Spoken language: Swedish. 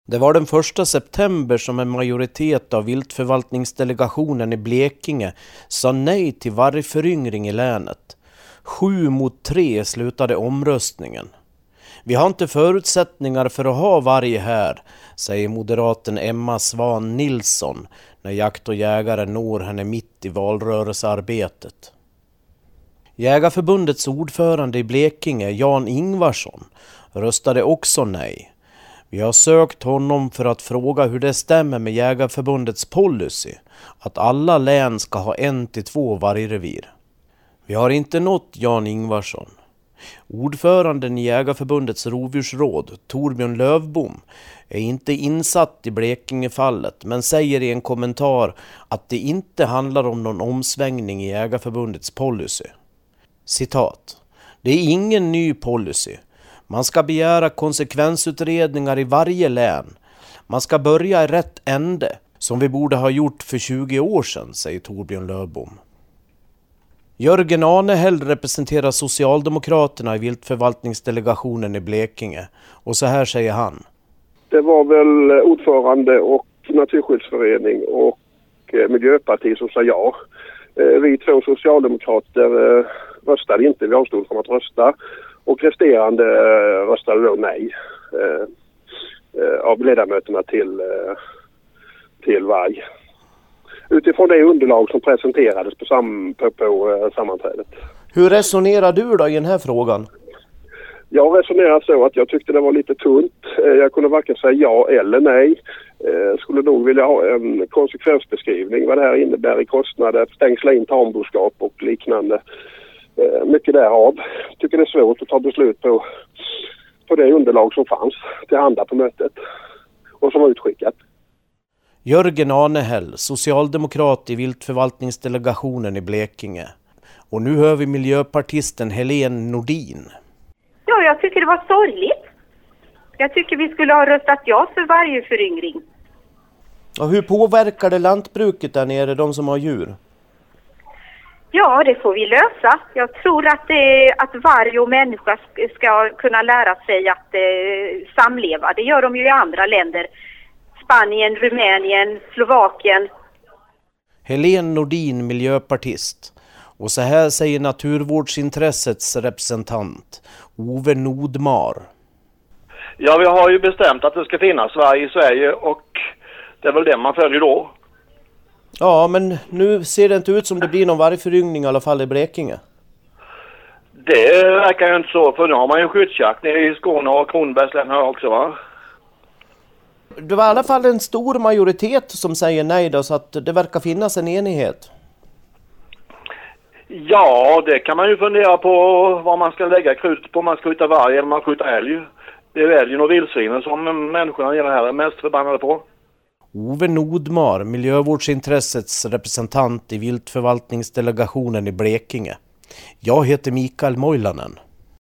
Det var den 1 september som en majoritet av viltförvaltningsdelegationen i Blekinge sa nej till vargföryngring i länet. 7-3 slutade omröstningen. Vi har inte förutsättningar för att ha varg här, säger moderaten Emma Svan Nilsson när Jakt och jägare når henne mitt i valrörelsearbetet. Jägarförbundets ordförande i Blekinge, Jan Ingvarsson, röstade också nej. Vi har sökt honom för att fråga hur det stämmer med Jägarförbundets policy att alla län ska ha 1-2 vargrevir. Vi har inte nått Jan Ingvarsson. Ordföranden i Jägarförbundets rovdjursråd, Torbjörn Lövbom, är inte insatt i Blekingefallet men säger i en kommentar att det inte handlar om någon omsvängning i Jägarförbundets policy. Citat: "Det är ingen ny policy. Man ska begära konsekvensutredningar i varje län. Man ska börja i rätt ände, som vi borde ha gjort för 20 år sedan", säger Torbjörn Lövbom. Jörgen Anehäll representerar Socialdemokraterna i viltförvaltningsdelegationen i Blekinge. Och så här säger han. Det var väl ordförande och Naturskyddsförening och Miljöpartiet som sa ja. Vi 2 socialdemokrater röstade inte. Vi avstod från att rösta. Och resterande röstade då nej av ledamöterna till varg. Utifrån det underlag som presenterades på sammanträdet. Hur resonerar du då i den här frågan? Jag resonerar så att jag tyckte det var lite tunt. Jag kunde varken säga ja eller nej. Skulle nog vilja ha en konsekvensbeskrivning vad det här innebär i kostnader, stängsla in tamboskap och liknande. Mycket därav. Jag tycker det är svårt att ta beslut på det underlag som fanns till handa på mötet och som var utskickat. Jörgen Anehäll, socialdemokrat i viltförvaltningsdelegationen i Blekinge. Och nu hör vi miljöpartisten Helene Nordin. Ja, jag tycker det var sorgligt. Jag tycker vi skulle ha röstat ja för varje föryngring. Och hur påverkar det lantbruket där nere, de som har djur? Ja, det får vi lösa. Jag tror att varg och människa ska kunna lära sig att samleva. Det gör de ju i andra länder. Spanien, Rumänien, Slovakien. Helene Nordin, miljöpartist. Och så här säger naturvårdsintressets representant, Ove Nordmar. Ja, vi har ju bestämt att det ska finnas varg i Sverige och det är väl det man följer då. Ja, men nu ser det inte ut som det blir någon vargföryngring i alla fall i Blekinge. Det verkar ju inte så, för nu har man ju skyddsjakt nere i Skåne och Kronobergs län här också, va? Det var i alla fall en stor majoritet som säger nej då, så att det verkar finnas en enighet. Ja, det kan man ju fundera på vad man ska lägga krut på, om man ska skjuta varg eller man skjuter älg. Det är älgen och vildsvinen som människorna i det här är mest förbannade på. Ove Nordmar, miljövårdsintressets representant i viltförvaltningsdelegationen i Blekinge. Jag heter Mikael Moilanen.